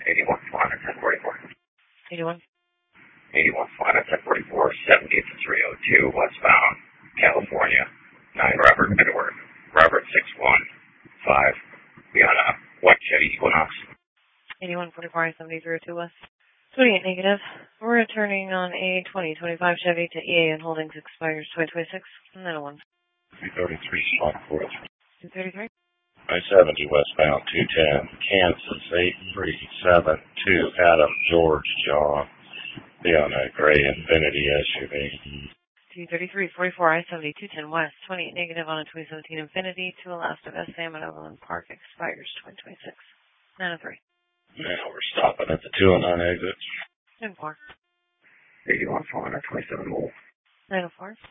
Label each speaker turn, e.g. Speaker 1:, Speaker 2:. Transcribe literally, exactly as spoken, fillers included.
Speaker 1: eighty-one flying at ten forty-four.
Speaker 2: eighty-one.
Speaker 1: eighty-one flying at ten forty-four, seventy to three oh two, westbound, California, nine Robert Edward, Robert six one five, beyond a white Chevy Equinox.
Speaker 2: eighty-one forty-four, I seventy three oh two west. twenty-eight negative. We're returning on a twenty twenty-five Chevy to E A and Holdings expires twenty twenty-six. nine oh one.
Speaker 1: three thirty-three, spot four three.
Speaker 2: two thirty-three.
Speaker 1: I seventy westbound, two ten, Kansas, eight three seven two, Adam, George, John, beyond a gray Infiniti S U V.
Speaker 2: two thirty-three forty-four, I seventy, two ten west, twenty-eight negative on a twenty seventeen Infiniti to Alaska West Sam at Overland Park expires twenty twenty-six. nine oh three.
Speaker 1: Now we're stopping at the two oh nine exit.
Speaker 2: nine oh four.
Speaker 1: eighty-one, four twenty-seven Wolf.
Speaker 2: nine oh four.